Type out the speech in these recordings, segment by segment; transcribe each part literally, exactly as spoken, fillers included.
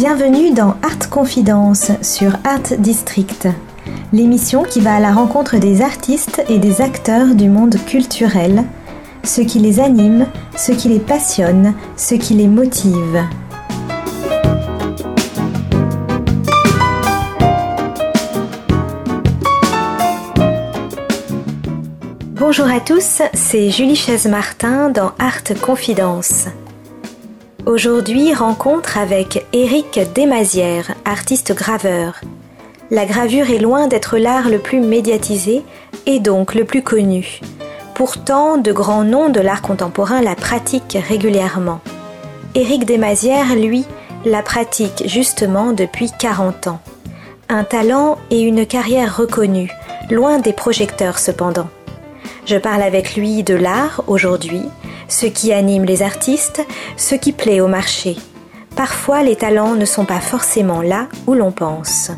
Bienvenue dans Art Confidence sur Art District, l'émission qui va à la rencontre des artistes et des acteurs du monde culturel, ce qui les anime, ce qui les passionne, ce qui les motive. Bonjour à tous, c'est Julie Chaise-Martin dans Art Confidence. Aujourd'hui, rencontre avec Éric Desmazières, artiste graveur. La gravure est loin d'être l'art le plus médiatisé et donc le plus connu. Pourtant, de grands noms de l'art contemporain la pratiquent régulièrement. Éric Desmazières, lui, la pratique justement depuis quarante ans. Un talent et une carrière reconnue, loin des projecteurs cependant. Je parle avec lui de l'art aujourd'hui, ce qui anime les artistes, ce qui plaît au marché. Parfois, les talents ne sont pas forcément là où l'on pense.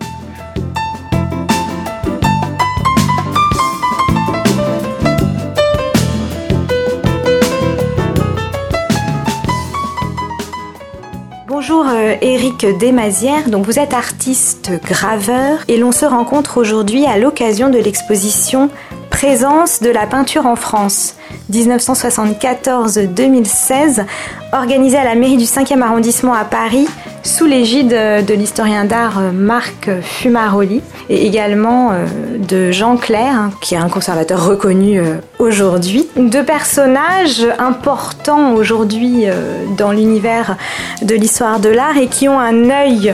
Bonjour euh, Éric Desmazières, donc vous êtes artiste graveur et l'on se rencontre aujourd'hui à l'occasion de l'exposition Présence de la peinture en France dix-neuf cent soixante-quatorze à deux mille seize, organisée à la mairie du cinquième arrondissement à Paris sous l'égide de l'historien d'art Marc Fumaroli et également de Jean Clair, hein, qui est un conservateur reconnu aujourd'hui. Deux personnages importants aujourd'hui dans l'univers de l'histoire de l'art et qui ont un œil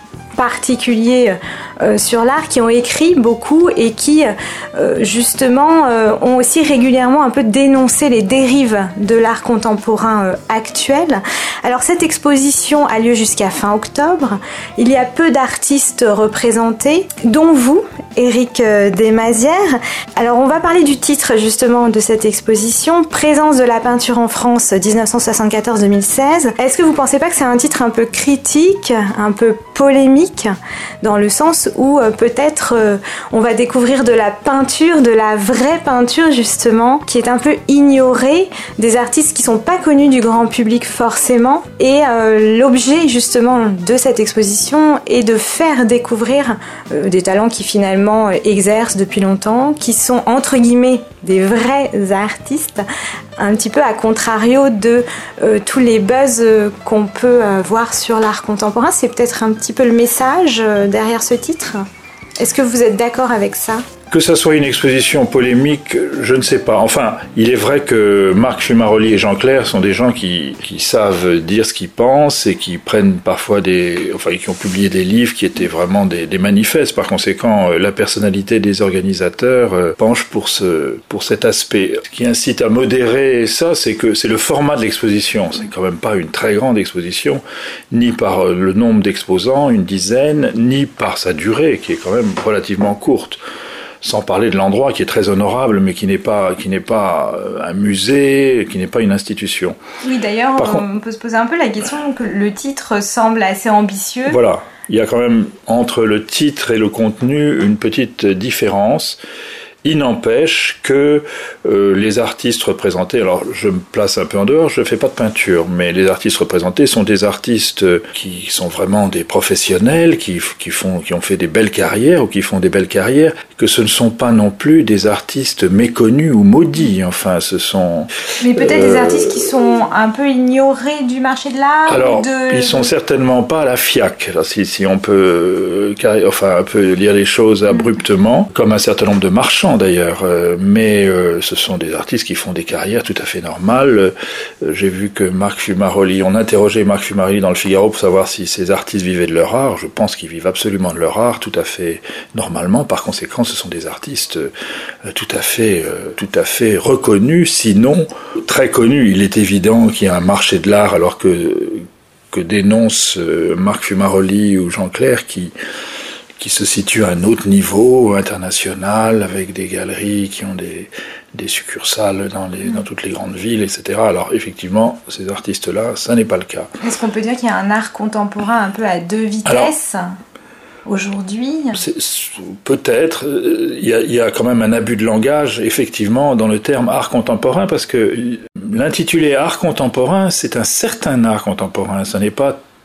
particuliers euh, sur l'art, qui ont écrit beaucoup et qui euh, justement euh, ont aussi régulièrement un peu dénoncé les dérives de l'art contemporain euh, actuel. Alors cette exposition a lieu jusqu'à fin octobre. Il y a peu d'artistes représentés, dont vous, Éric Desmazières. Alors on va parler du titre justement de cette exposition, Présence de la peinture en France dix-neuf cent soixante-quatorze à deux mille seize. Est-ce que vous pensez pas que c'est un titre un peu critique, un peu polémique, dans le sens où euh, peut-être euh, on va découvrir de la peinture, de la vraie peinture justement, qui est un peu ignorée, des artistes qui sont pas connus du grand public forcément, et euh, l'objet justement de cette exposition est de faire découvrir euh, des talents qui finalement euh, exercent depuis longtemps, qui sont entre guillemets des vrais artistes, un petit peu à contrario de euh, tous les buzz euh, qu'on peut euh, voir sur l'art contemporain. C'est peut-être un petit peu le message euh, derrière ce titre. Est-ce que vous êtes d'accord avec ça ? Que ça soit une exposition polémique, je ne sais pas. Enfin, il est vrai que Marc Fumaroli et Jean Clair sont des gens qui, qui savent dire ce qu'ils pensent et qui prennent parfois des... Enfin, qui ont publié des livres qui étaient vraiment des, des manifestes. Par conséquent, la personnalité des organisateurs penche pour, ce, pour cet aspect. Ce qui incite à modérer ça, c'est que c'est le format de l'exposition. C'est quand même pas une très grande exposition, ni par le nombre d'exposants, une dizaine, ni par sa durée, qui est quand même relativement courte. Sans parler de l'endroit qui est très honorable, mais qui n'est pas, qui n'est pas un musée, qui n'est pas une institution. Oui, d'ailleurs, Par on contre, peut se poser un peu la question que le titre semble assez ambitieux. Voilà, il y a quand même entre le titre et le contenu une petite différence. Il n'empêche que euh, les artistes représentés, alors je me place un peu en dehors, je ne fais pas de peinture, mais les artistes représentés sont des artistes qui sont vraiment des professionnels, qui, qui, font, qui ont fait des belles carrières ou qui font des belles carrières, que ce ne sont pas non plus des artistes méconnus ou maudits, enfin ce sont... Mais peut-être euh, des artistes qui sont un peu ignorés du marché de l'art. Alors, de... ils sont certainement pas à la FIAC, alors, si, si on peut, enfin, un peu lire les choses abruptement, mmh. comme un certain nombre de marchands d'ailleurs, euh, mais euh, ce sont des artistes qui font des carrières tout à fait normales. Euh, j'ai vu que Marc Fumaroli, on interrogeait Marc Fumaroli dans le Figaro pour savoir si ces artistes vivaient de leur art. Je pense qu'ils vivent absolument de leur art, tout à fait normalement. Par conséquent, ce sont des artistes euh, tout à fait, euh, tout à fait reconnus, sinon très connus. Il est évident qu'il y a un marché de l'art, alors que que dénonce euh, Marc Fumaroli ou Jean Clair, qui qui se situe à un autre niveau international, avec des galeries qui ont des, des succursales dans, les, dans toutes les grandes villes, et cetera. Alors effectivement, ces artistes-là, ça n'est pas le cas. Est-ce qu'on peut dire qu'il y a un art contemporain un peu à deux vitesses ? Alors, aujourd'hui c'est, peut-être. Il y, a, il y a quand même un abus de langage, effectivement, dans le terme art contemporain, parce que l'intitulé art contemporain, c'est un certain art contemporain. Ce n'est pas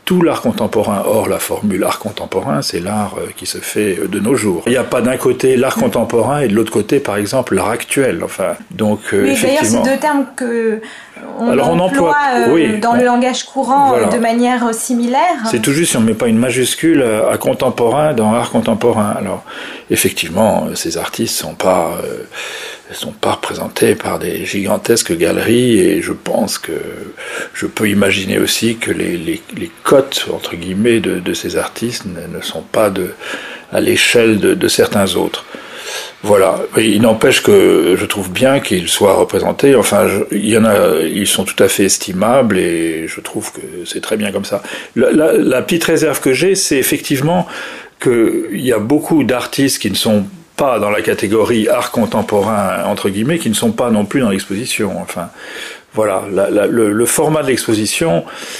tout l'art contemporain. Or, la formule art contemporain, c'est l'art qui se fait de nos jours. Il n'y a pas d'un côté l'art contemporain et de l'autre côté, par exemple, l'art actuel. Enfin, donc, Mais effectivement... d'ailleurs, c'est deux termes que on Alors, on emploie, emploie euh, oui, dans on, le langage courant voilà. de manière similaire. C'est tout juste si on ne met pas une majuscule à, à contemporain dans l'art contemporain. Alors, effectivement, ces artistes ne sont pas... Euh, sont pas représentés par des gigantesques galeries et je pense que je peux imaginer aussi que les, les, les cotes entre guillemets de, de ces artistes ne, ne sont pas de, à l'échelle de, de certains autres. Voilà. Et il n'empêche que je trouve bien qu'ils soient représentés. Enfin, je, il y en a, ils sont tout à fait estimables et je trouve que c'est très bien comme ça. La, la, la petite réserve que j'ai, c'est effectivement qu'il y a beaucoup d'artistes qui ne sont pas dans la catégorie art contemporain, entre guillemets, qui ne sont pas non plus dans l'exposition. Enfin, voilà, la, la, le, le format de l'exposition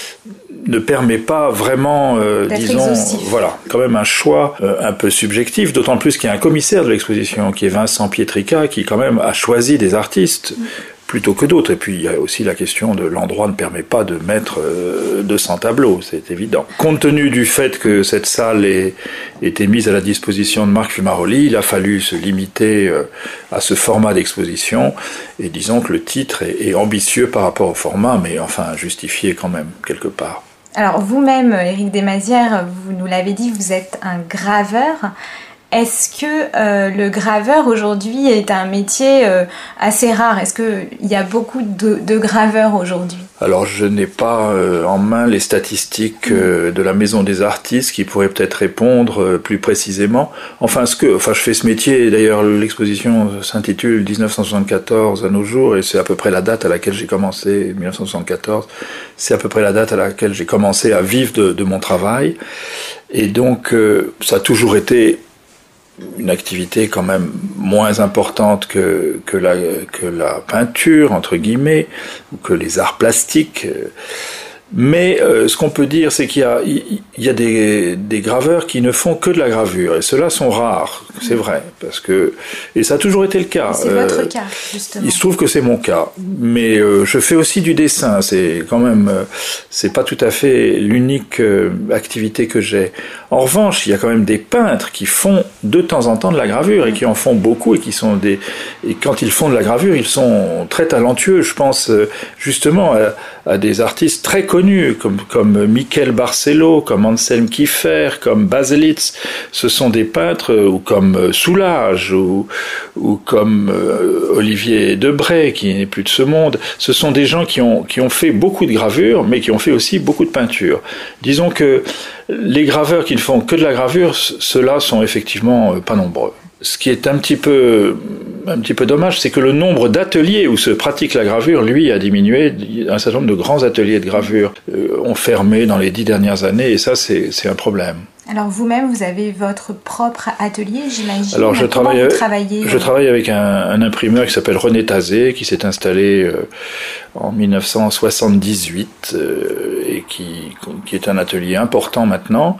ne permet pas vraiment, euh, disons, exhaustif. Voilà, quand même un choix euh, un peu subjectif, d'autant plus qu'il y a un commissaire de l'exposition, qui est Vincent Pietrica, qui quand même a choisi des artistes mmh. plutôt que d'autres. Et puis il y a aussi la question de l'endroit ne permet pas de mettre euh, deux cents tableaux, c'est évident. Compte tenu du fait que cette salle ait été mise à la disposition de Marc Fumaroli, il a fallu se limiter euh, à ce format d'exposition. Et disons que le titre est, est ambitieux par rapport au format, mais enfin justifié quand même, quelque part. Alors vous-même, Éric Desmazières, vous nous l'avez dit, vous êtes un graveur. Est-ce que euh, le graveur aujourd'hui est un métier euh, assez rare ? Est-ce qu'il y a beaucoup de, de graveurs aujourd'hui ? Alors je n'ai pas euh, en main les statistiques euh, de la Maison des Artistes qui pourraient peut-être répondre euh, plus précisément. Enfin, ce que, enfin, je fais ce métier, d'ailleurs l'exposition s'intitule dix-neuf cent soixante-quatorze à nos jours et c'est à peu près la date à laquelle j'ai commencé, dix-neuf cent soixante-quatorze, c'est à peu près la date à laquelle j'ai commencé à vivre de, de mon travail. Et donc euh, ça a toujours été une activité quand même moins importante que, que, la, que la peinture, entre guillemets, ou que les arts plastiques. Mais euh, ce qu'on peut dire, c'est qu'il y a, il y a des, des graveurs qui ne font que de la gravure, et ceux-là sont rares, c'est vrai, parce que, et ça a toujours été le cas. C'est euh, votre cas, justement. Il se trouve que c'est mon cas, mais euh, je fais aussi du dessin, c'est quand même, euh, c'est pas tout à fait l'unique euh, activité que j'ai. En revanche, il y a quand même des peintres qui font de temps en temps de la gravure, et qui en font beaucoup, et qui sont des, et quand ils font de la gravure, ils sont très talentueux. Je pense euh, justement à, à des artistes très connus, comme, comme Michel Barcelo, comme Anselm Kiefer, comme Baselitz. Ce sont des peintres, ou comme Soulages, ou, ou comme euh, Olivier Debray, qui n'est plus de ce monde. Ce sont des gens qui ont, qui ont fait beaucoup de gravures, mais qui ont fait aussi beaucoup de peinture. Disons que les graveurs qui ne font que de la gravure, ceux-là sont effectivement pas nombreux. Ce qui est un petit peu, un petit peu dommage, c'est que le nombre d'ateliers où se pratique la gravure, lui, a diminué. Un certain nombre de grands ateliers de gravure euh, ont fermé dans les dix dernières années, et ça, c'est, c'est un problème. Alors vous-même, vous avez votre propre atelier, j'imagine. Alors je Comment travaille, vous travaillez je travaille avec un, un imprimeur qui s'appelle René Tazé, qui s'est installé euh, en dix-neuf cent soixante-dix-huit euh, et qui, qui est un atelier important maintenant.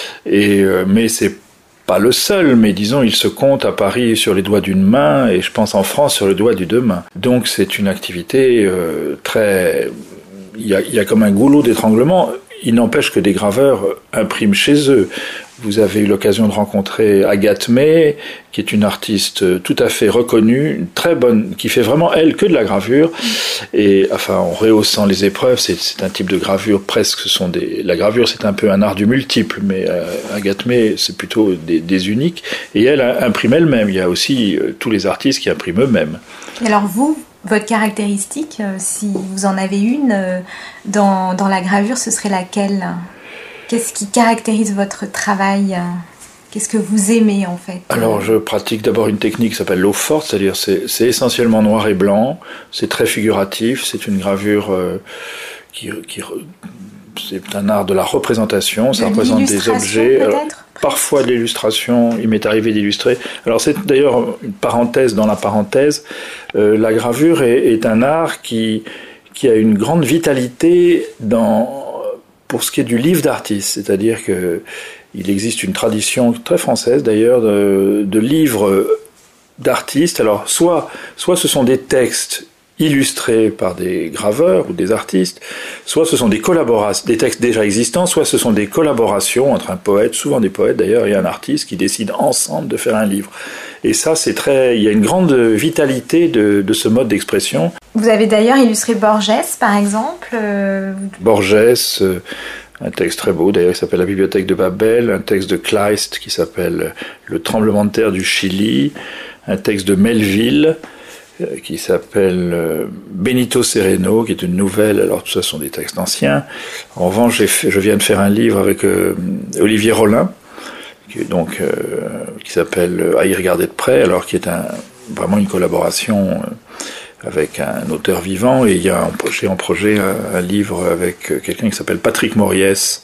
Et euh, mais c'est pas le seul, mais disons, il se compte à Paris sur les doigts d'une main, et je pense en France sur le doigt du deux mains. Donc c'est une activité euh, très... Il y a, il y a comme un goulot d'étranglement. Il n'empêche que des graveurs impriment chez eux. Vous avez eu l'occasion de rencontrer Agathe May, qui est une artiste tout à fait reconnue, une très bonne, qui fait vraiment, elle, que de la gravure. Et enfin, en rehaussant les épreuves, c'est, c'est un type de gravure presque, ce sont des, la gravure, c'est un peu un art du multiple, mais euh, Agathe May, c'est plutôt des, des uniques. Et elle imprime elle-même. Il y a aussi euh, tous les artistes qui impriment eux-mêmes. Et alors vous, votre caractéristique, euh, si vous en avez une, euh, dans, dans la gravure, ce serait laquelle ? Qu'est-ce qui caractérise votre travail ? Qu'est-ce que vous aimez en fait ? Alors je pratique d'abord une technique qui s'appelle l'eau forte, c'est-à-dire c'est, c'est essentiellement noir et blanc, c'est très figuratif, c'est une gravure euh, qui, qui... C'est un art de la représentation, ça de représente des objets. Alors, parfois de l'illustration, il m'est arrivé d'illustrer. Alors c'est d'ailleurs une parenthèse dans la parenthèse. Euh, la gravure est, est un art qui, qui a une grande vitalité dans, pour ce qui est du livre d'artiste. C'est-à-dire qu'il existe une tradition très française d'ailleurs de, de livres d'artistes. Alors soit, soit ce sont des textes illustrés par des graveurs ou des artistes, soit ce sont des collaborations, des textes déjà existants, soit ce sont des collaborations entre un poète, souvent des poètes d'ailleurs, et un artiste qui décident ensemble de faire un livre. Et ça, c'est très, il y a une grande vitalité de, de ce mode d'expression. Vous avez d'ailleurs illustré Borges, par exemple. Euh... Borges, euh, un texte très beau d'ailleurs qui s'appelle La Bibliothèque de Babel, un texte de Kleist qui s'appelle Le tremblement de terre du Chili, un texte de Melville qui s'appelle Benito Sereno, qui est une nouvelle. Alors tout ça sont des textes anciens. En revanche, j'ai fait, je viens de faire un livre avec euh, Olivier Rollin, qui, donc, euh, qui s'appelle À y regarder de près, alors qui est un, vraiment une collaboration avec un auteur vivant. Et il y a un, j'ai en projet un, un livre avec quelqu'un qui s'appelle Patrick Moriès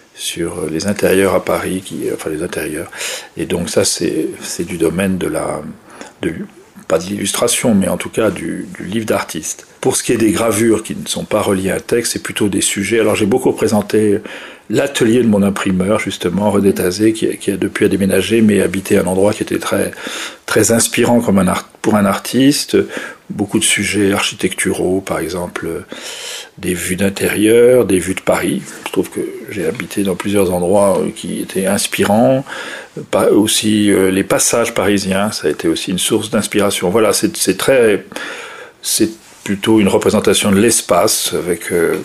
sur les intérieurs à Paris, qui, enfin les intérieurs. Et donc ça, c'est, c'est du domaine de la... De, pas de l'illustration, mais en tout cas du, du livre d'artiste. Pour ce qui est des gravures qui ne sont pas reliées à un texte, c'est plutôt des sujets. Alors j'ai beaucoup représenté l'atelier de mon imprimeur, justement, René Tazé, qui, qui a depuis a déménagé, mais habitait un endroit qui était très, très inspirant comme un art, pour un artiste. Beaucoup de sujets architecturaux, par exemple, des vues d'intérieur, des vues de Paris. Je trouve que j'ai habité dans plusieurs endroits qui étaient inspirants. Pas aussi euh, les passages parisiens, ça a été aussi une source d'inspiration. Voilà, c'est, c'est très, c'est plutôt une représentation de l'espace avec, euh,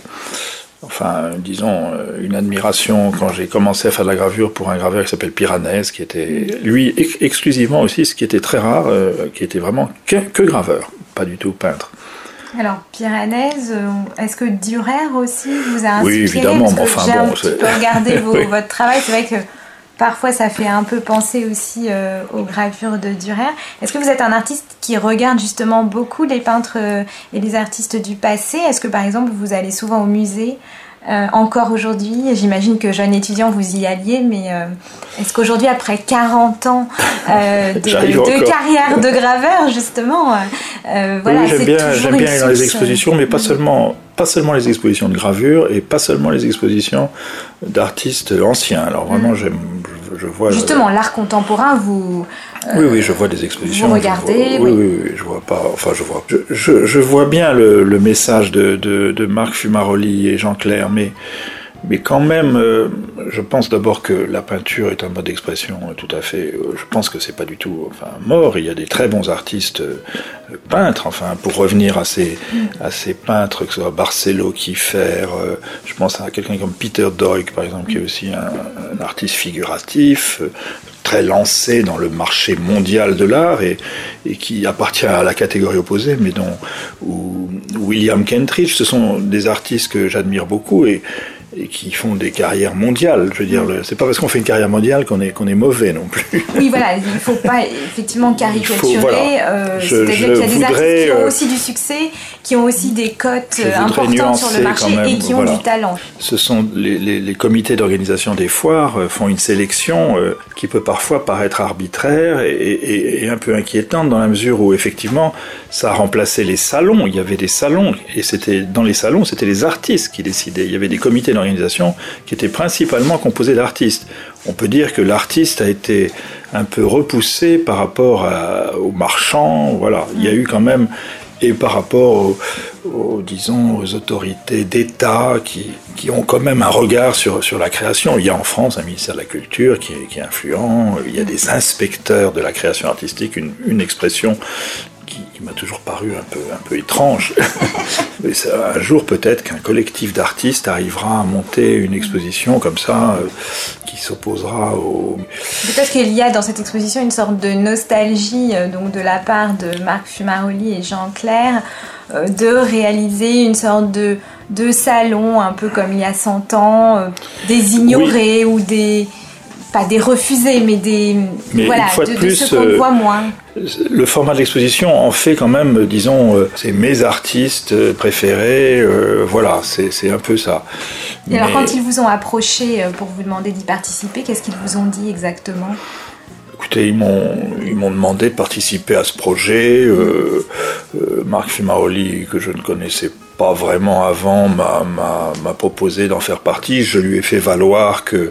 enfin, disons, une admiration quand j'ai commencé à faire de la gravure pour un graveur qui s'appelle Piranèse, qui était lui ex- exclusivement aussi, ce qui était très rare, euh, qui était vraiment que, que graveur, pas du tout peintre. Alors, Piranèse, est-ce que Dürer aussi vous a inspiré? Oui, évidemment, parce que enfin j'ai bon, un petit c'est... peu regardé vos, oui. votre travail, c'est vrai que parfois ça fait un peu penser aussi euh, aux gravures de Dürer. Est-ce que vous êtes un artiste qui regarde justement beaucoup les peintres euh, et les artistes du passé? Est-ce que par exemple vous allez souvent au musée euh, encore aujourd'hui? J'imagine que jeune étudiant vous y alliez, mais euh, est-ce qu'aujourd'hui, après quarante ans euh, de, de carrière de graveur justement, euh, voilà, oui, j'aime c'est bien, j'aime bien aller dans les expositions, mais pas mmh. seulement, pas seulement les expositions de gravure et pas seulement les expositions d'artistes anciens. Alors vraiment, mmh. j'aime, je, je vois... Justement, euh, l'art contemporain, vous... Euh, oui, oui, je vois des expositions. Vous regardez, vois, oui, oui. oui, oui, je vois pas... Enfin, je vois... Je, je, je vois bien le, le message de, de, de Marc Fumaroli et Jean Clair, mais... Mais quand même, euh, je pense d'abord que la peinture est un mode d'expression euh, tout à fait... Euh, je pense que c'est pas du tout enfin, mort. Il y a des très bons artistes euh, peintres. Enfin, pour revenir à ces, à ces peintres, que ce soit Barcelo, Kiefer, euh, je pense à quelqu'un comme Peter Doig, par exemple, qui est aussi un, un artiste figuratif, euh, très lancé dans le marché mondial de l'art et, et qui appartient à la catégorie opposée, mais dont ou, William Kentridge, ce sont des artistes que j'admire beaucoup et et qui font des carrières mondiales. Je veux dire, le, c'est pas parce qu'on fait une carrière mondiale qu'on est, qu'on est mauvais non plus. Oui, voilà, il ne faut pas effectivement caricaturer. Faut, voilà. euh, je, c'est-à-dire je qu'il y a des voudrais, artistes qui ont euh, aussi du succès, qui ont aussi des cotes importantes sur le marché même, et qui voilà. ont du talent. Ce sont les, les, les comités d'organisation des foires euh, font une sélection euh, qui peut parfois paraître arbitraire et, et, et un peu inquiétante dans la mesure où effectivement ça a remplacé les salons. Il y avait des salons et c'était dans les salons, c'était les artistes qui décidaient. Il y avait des comités d'organisation qui était principalement composé d'artistes. On peut dire que l'artiste a été un peu repoussé par rapport à, aux marchands, voilà. Il y a eu quand même, et par rapport aux, aux disons, aux autorités d'État qui, qui ont quand même un regard sur, sur la création. Il y a en France un ministère de la Culture qui est, qui est influent, il y a des inspecteurs de la création artistique, une, une expression qui, qui m'a toujours paru un peu, un peu étrange. Mais ça, un jour, peut-être qu'un collectif d'artistes arrivera à monter une exposition comme ça, euh, qui s'opposera au... Peut-être qu'il y a dans cette exposition une sorte de nostalgie euh, donc de la part de Marc Fumaroli et Jean Clair, euh, de réaliser une sorte de, de salon, un peu comme il y a cent ans, euh, des ignorés, oui. Ou des... pas des refusés, mais des... Mais voilà, une fois de, de, plus, de ceux qu'on euh, voit moins. Le format de l'exposition en fait quand même, disons, euh, c'est mes artistes préférés, euh, voilà, c'est, c'est un peu ça. Et mais... alors quand ils vous ont approché pour vous demander d'y participer, qu'est-ce qu'ils vous ont dit exactement ? Écoutez, ils m'ont, ils m'ont demandé de participer à ce projet. Euh, euh, Marc Fumaroli, que je ne connaissais pas vraiment avant, m'a, m'a, m'a proposé d'en faire partie. Je lui ai fait valoir que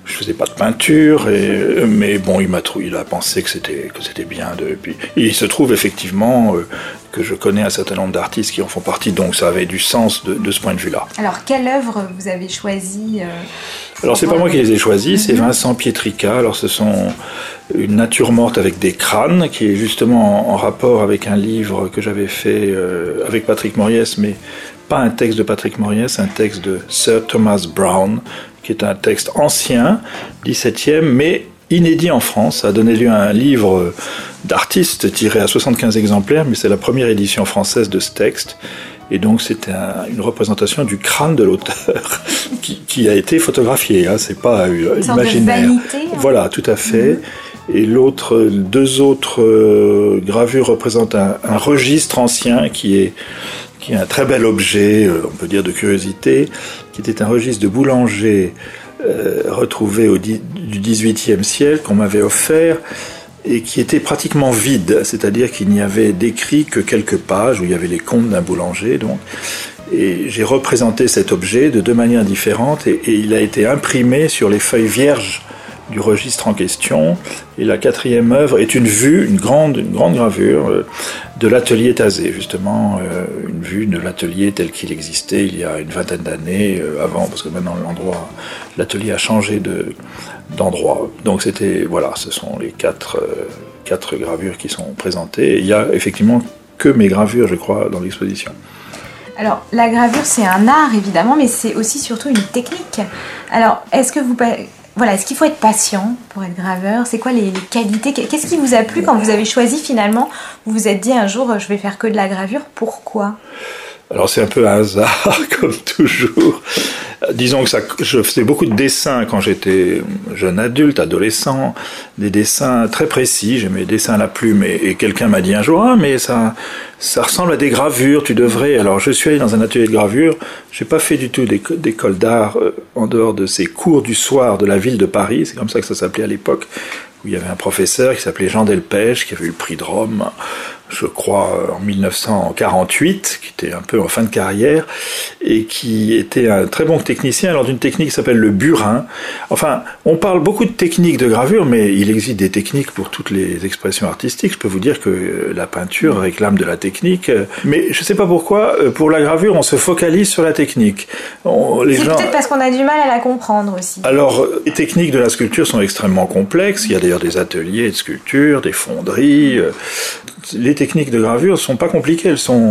je faisais pas de peinture, et, mais bon, il m'a trouvé, il a pensé que c'était que c'était bien de. Puis, il se trouve effectivement euh, que je connais un certain nombre d'artistes qui en font partie, donc ça avait du sens de, de ce point de vue-là. Alors, quelle œuvre vous avez choisie euh, Alors, c'est pas moi qui les ai choisis, mm-hmm. c'est Vincent Pietrica. Alors, ce sont une nature morte avec des crânes, qui est justement en, en rapport avec un livre que j'avais fait euh, avec Patrick Moriès, mais pas un texte de Patrick Moriès, un texte de Sir Thomas Browne, qui est un texte ancien, dix-septième, mais inédit en France. Ça a donné lieu à un livre d'artistes tiré à soixante-quinze exemplaires, mais c'est la première édition française de ce texte. Et donc c'est un, une représentation du crâne de l'auteur qui, qui a été photographié. Hein, c'est pas euh, une imaginaire. Sorte de vanité, hein. Voilà, tout à fait. Mmh. Et l'autre, deux autres euh, gravures représentent un, un registre ancien qui est qui est un très bel objet, euh, on peut dire de curiosité, qui était un registre de boulanger euh, retrouvé au di- du dix-huitième siècle, qu'on m'avait offert, et qui était pratiquement vide, c'est-à-dire qu'il n'y avait décrit que quelques pages où il y avait les comptes d'un boulanger. Donc. Et j'ai représenté cet objet de deux manières différentes, et, et il a été imprimé sur les feuilles vierges du registre en question. Et la quatrième œuvre est une vue, une grande, une grande gravure euh, de l'atelier Tazé, justement, euh, une vue de l'atelier tel qu'il existait il y a une vingtaine d'années, euh, avant, parce que maintenant l'endroit, l'atelier a changé de, d'endroit. Donc c'était, voilà, ce sont les quatre, euh, quatre gravures qui sont présentées. Et il y a effectivement que mes gravures, je crois, dans l'exposition. Alors, la gravure, c'est un art, évidemment, mais c'est aussi surtout une technique. Alors, est-ce que vous... Voilà, est-ce qu'il faut être patient pour être graveur ? C'est quoi les, les qualités ? Qu'est-ce qui vous a plu quand vous avez choisi finalement ? Vous vous êtes dit un jour, je vais faire que de la gravure. Pourquoi ? Alors c'est un peu un hasard, comme toujours. Disons que ça, je faisais beaucoup de dessins quand j'étais jeune adulte, adolescent, des dessins très précis, j'aimais les dessins à la plume, et, et quelqu'un m'a dit un jour, ah mais ça, ça ressemble à des gravures, tu devrais. Alors je suis allé dans un atelier de gravure, j'ai pas fait du tout d'école d'art euh, en dehors de ces cours du soir de la ville de Paris, c'est comme ça que ça s'appelait à l'époque, où il y avait un professeur qui s'appelait Jean Delpech, qui avait eu le prix de Rome, je crois, en dix-neuf cent quarante-huit, qui était un peu en fin de carrière, et qui était un très bon technicien, alors d'une technique qui s'appelle le burin. Enfin, on parle beaucoup de techniques de gravure, mais il existe des techniques pour toutes les expressions artistiques. Je peux vous dire que la peinture réclame de la technique, mais je ne sais pas pourquoi, pour la gravure, on se focalise sur la technique. On, les C'est gens... peut-être parce qu'on a du mal à la comprendre aussi. Alors, les techniques de la sculpture sont extrêmement complexes. Il y a d'ailleurs des ateliers de sculpture, des fonderies. Les techniques de gravure sont pas compliquées, elles sont.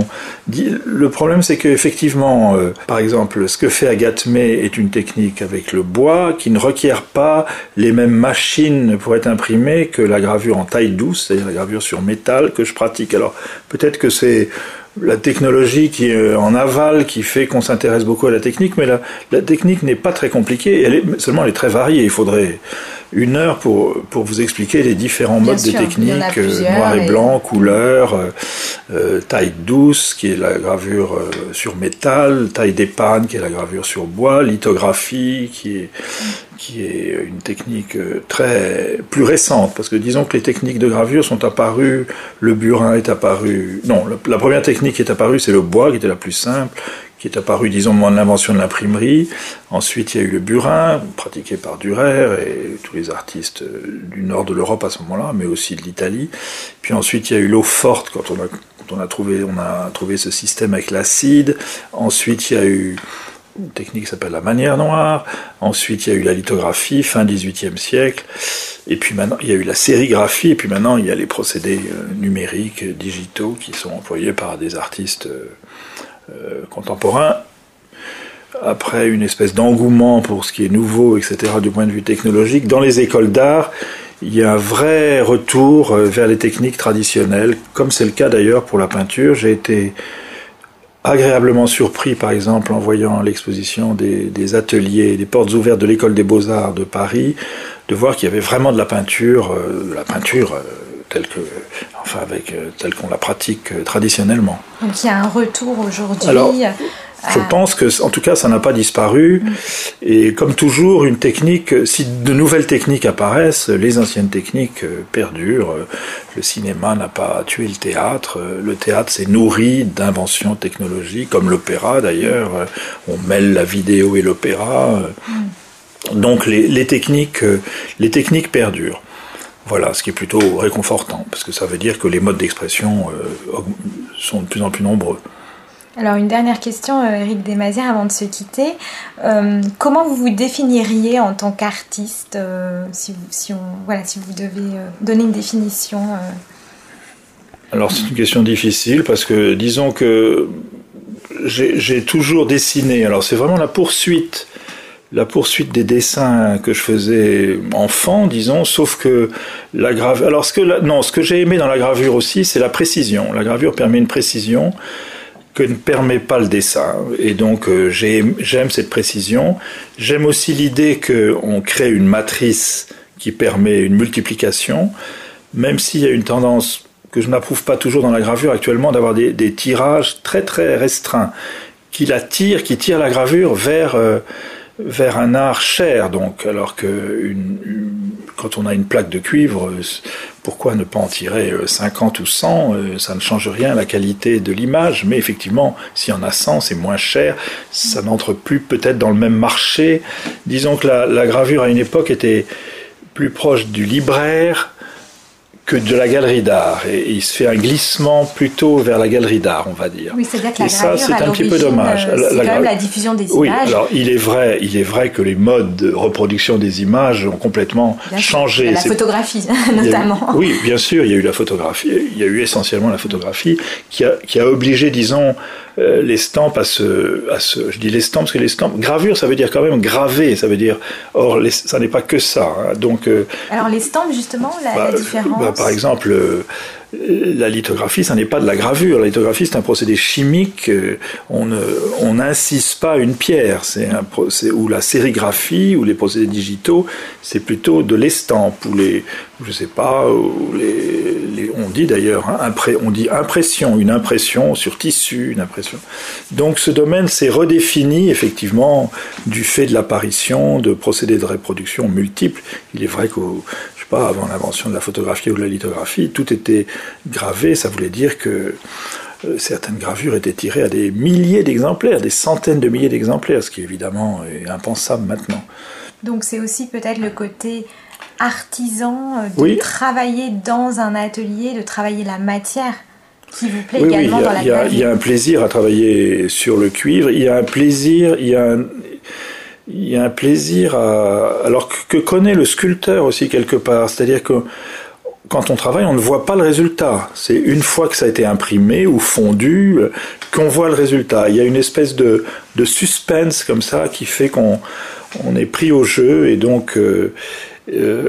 Le problème, c'est qu'effectivement, euh, par exemple, ce que fait Agathe May est une technique avec le bois qui ne requiert pas les mêmes machines pour être imprimée que la gravure en taille douce, c'est-à-dire la gravure sur métal que je pratique. Alors peut-être que c'est la technologie qui est en aval qui fait qu'on s'intéresse beaucoup à la technique, mais la, la technique n'est pas très compliquée, elle est, seulement elle est très variée. Il faudrait une heure pour, pour vous expliquer les différents Bien modes sûr, de technique, euh, noir et, et blanc, couleur, euh, euh, taille douce, qui est la gravure euh, sur métal, taille d'épanne, qui est la gravure sur bois, lithographie, qui est, qui est une technique très plus récente, parce que disons que les techniques de gravure sont apparues, le burin est apparu, non, la, la première technique qui est apparue, c'est le bois, qui était la plus simple, qui est apparu, disons, au moment de l'invention de l'imprimerie. Ensuite, il y a eu le burin, pratiqué par Dürer et tous les artistes du nord de l'Europe à ce moment-là, mais aussi de l'Italie. Puis ensuite, il y a eu l'eau forte, quand on a, quand on a trouvé, on a trouvé ce système avec l'acide. Ensuite, il y a eu une technique qui s'appelle la manière noire. Ensuite, il y a eu la lithographie, fin dix-huitième siècle. Et puis maintenant, il y a eu la sérigraphie. Et puis maintenant, il y a les procédés numériques, digitaux, qui sont employés par des artistes Euh, contemporain, après une espèce d'engouement pour ce qui est nouveau, et cetera, du point de vue technologique, dans les écoles d'art, il y a un vrai retour vers les techniques traditionnelles, comme c'est le cas d'ailleurs pour la peinture. J'ai été agréablement surpris, par exemple, en voyant l'exposition des, des ateliers, des portes ouvertes de l'école des Beaux-Arts de Paris, de voir qu'il y avait vraiment de la peinture, euh, de la peinture euh, telle que, enfin avec euh, telle qu'on la pratique euh, traditionnellement. Donc il y a un retour aujourd'hui. Alors, je pense que, en tout cas, ça n'a pas disparu. Mmh. Et comme toujours, une technique, si de nouvelles techniques apparaissent, les anciennes techniques perdurent. Le cinéma n'a pas tué le théâtre. Le théâtre s'est nourri d'inventions technologiques, comme l'opéra d'ailleurs. On mêle la vidéo et l'opéra. Mmh. Donc les, les, techniques, euh, les techniques perdurent. Voilà, ce qui est plutôt réconfortant, parce que ça veut dire que les modes d'expression euh, sont de plus en plus nombreux. Alors une dernière question, Éric Desmazières, avant de se quitter. Euh, comment vous vous définiriez en tant qu'artiste, euh, si, vous, si, on, voilà, si vous devez euh, donner une définition euh... Alors c'est une question difficile, parce que disons que j'ai, j'ai toujours dessiné, alors c'est vraiment la poursuite la poursuite des dessins que je faisais enfant, disons, sauf que la gravure... Alors, ce que, la... non, ce que j'ai aimé dans la gravure aussi, c'est la précision. La gravure permet une précision que ne permet pas le dessin. Et donc, euh, j'ai... j'aime cette précision. J'aime aussi l'idée qu'on crée une matrice qui permet une multiplication, même s'il y a une tendance que je n'approuve pas toujours dans la gravure actuellement, d'avoir des, des tirages très, très restreints, qui la tirent, qui tirent la gravure vers... Euh, vers un art cher, donc, alors que une, une, quand on a une plaque de cuivre, pourquoi ne pas en tirer cinquante ou cent, ça ne change rien à la qualité de l'image, mais effectivement, s'il y en a cent, c'est moins cher, ça n'entre plus peut-être dans le même marché. Disons que la, la gravure à une époque était plus proche du libraire que de la galerie d'art, et il se fait un glissement plutôt vers la galerie d'art, on va dire. Oui, c'est-à-dire que la et gravure, ça, c'est un petit peu dommage. Euh, c'est la, quand la, même la diffusion des oui, images. alors il est vrai, il est vrai que les modes de reproduction des images ont complètement bien changé. Sûr, la c'est... photographie, notamment. Eu, oui, bien sûr, il y a eu la photographie, il y a eu essentiellement la photographie qui a, qui a obligé, disons, euh, l'estampe à se, à se... Je dis l'estampe parce que l'estampe... Gravure, ça veut dire quand même graver, ça veut dire... Or, les, ça n'est pas que ça. Hein, donc, euh, alors l'estampe, justement, la, bah, la différence... Bah, par exemple... Euh, la lithographie, ça n'est pas de la gravure. La lithographie, c'est un procédé chimique. On on n'incise pas une pierre. C'est un procédé, ou la sérigraphie, ou les procédés digitaux, c'est plutôt de l'estampe, ou les, je sais pas, ou les, les on dit d'ailleurs, hein, impré, on dit impression, une impression sur tissu, une impression. Donc ce domaine s'est redéfini effectivement du fait de l'apparition de procédés de reproduction multiples. Il est vrai qu'au pas avant l'invention de la photographie ou de la lithographie, tout était gravé, ça voulait dire que euh, certaines gravures étaient tirées à des milliers d'exemplaires, des centaines de milliers d'exemplaires, ce qui évidemment est impensable maintenant. Donc c'est aussi peut-être le côté artisan de oui. travailler dans un atelier, de travailler la matière qui vous plaît oui, également oui, a, dans la y a, gravure. Il y a un plaisir à travailler sur le cuivre, il y a un plaisir, il y a un... Il y a un plaisir à... alors que, que connaît le sculpteur aussi quelque part, c'est-à-dire que quand on travaille, on ne voit pas le résultat. C'est une fois que ça a été imprimé ou fondu qu'on voit le résultat. Il y a une espèce de, de suspense comme ça qui fait qu'on on est pris au jeu et donc euh, euh,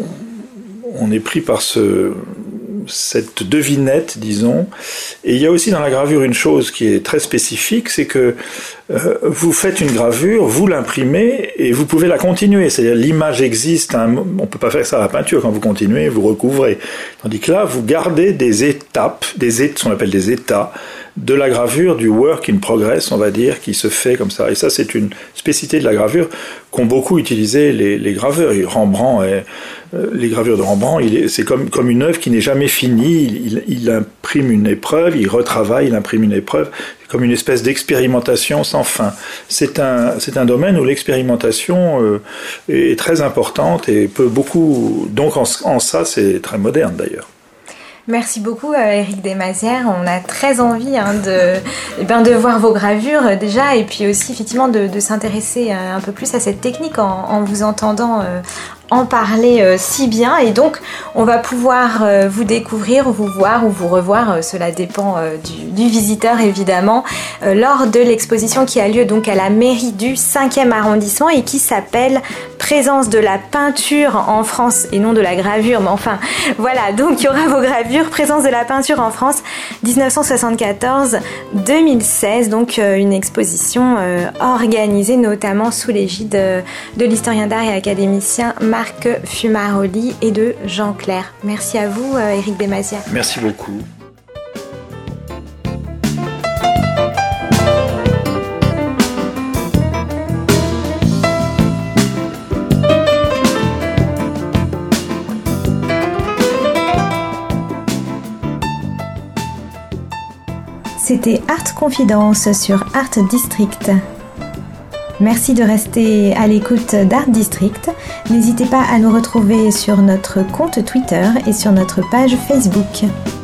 on, on est pris par ce... cette devinette, disons. Et il y a aussi dans la gravure une chose qui est très spécifique, c'est que euh, vous faites une gravure, vous l'imprimez et vous pouvez la continuer. C'est-à-dire l'image existe, hein, on ne peut pas faire ça à la peinture, quand vous continuez, vous recouvrez. Tandis que là, vous gardez des étapes, des étapes, ce qu'on appelle des états, de la gravure, du work in progress, on va dire, qui se fait comme ça. Et ça, c'est une spécificité de la gravure qu'ont beaucoup utilisé les, les graveurs. Et Rembrandt, est, euh, les gravures de Rembrandt, il est, c'est comme, comme une œuvre qui n'est jamais finie. Il, il, il imprime une épreuve, il retravaille, il imprime une épreuve. C'est comme une espèce d'expérimentation sans fin. C'est un, c'est un domaine où l'expérimentation euh, est très importante et peut beaucoup... Donc en, en ça, c'est très moderne d'ailleurs. Merci beaucoup Éric Desmazières, on a très envie hein, de, eh bien, de voir vos gravures euh, déjà et puis aussi effectivement de, de s'intéresser euh, un peu plus à cette technique en, en vous entendant euh, en parler euh, si bien et donc on va pouvoir euh, vous découvrir, vous voir ou vous revoir, euh, cela dépend euh, du, du visiteur évidemment, euh, lors de l'exposition qui a lieu donc à la mairie du cinquième arrondissement et qui s'appelle Présence de la peinture en France et non de la gravure, mais enfin voilà, donc il y aura vos gravures, Présence de la peinture en France dix-neuf cent soixante-quatorze deux mille seize, donc euh, une exposition euh, organisée notamment sous l'égide euh, de l'historien d'art et académicien Marc Fumaroli et de Jean Clair. Merci à vous euh, Éric Desmazières. Merci beaucoup. C'était Art Confidence sur Art District. Merci de rester à l'écoute d'Art District. N'hésitez pas à nous retrouver sur notre compte Twitter et sur notre page Facebook.